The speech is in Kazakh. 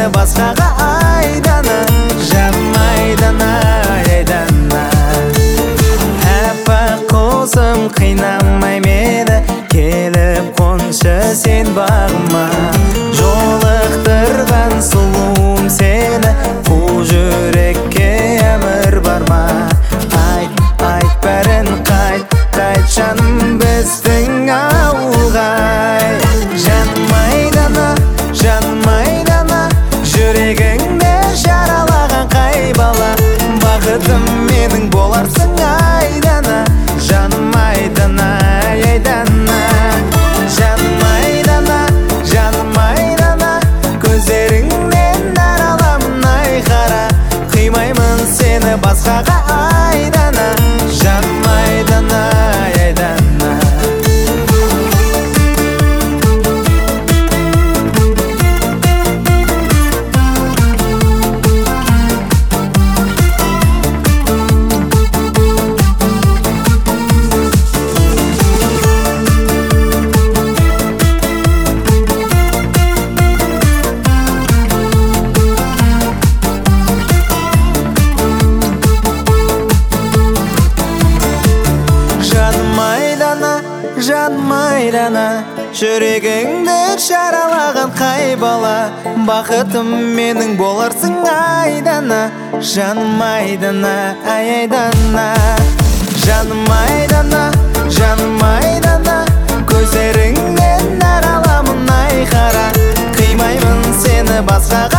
сені басқаға айдана. Жаным айдана, айдана. Әппақ құсым қинамай мені, келіп қоншы сен бағыма. Жолықтырған сұлуым сені, қу жүрекке әмір бар ма? Айт, айт бәрін қайт, қайт жаным біздің ауылға. Жаным айдана, жаным айдана, жүрегіңді жаралаған қай бала. Бақытым менің боларсың айдана. Жаным айдана, айдана. Жаным айдана, жаным айдана, көздеріңнен араламын айқара. Қимаймын сені басқаға айдана. Жаным айдана, айдана. Жаным айдана, жүрегіңді жаралаған қай бала. Бақытым менің боларсың айдана. Жаным айдана, айдана. Жаным айдана, жаным айдана, көздеріңнен араламын айқара. Қимаймын сені басқаға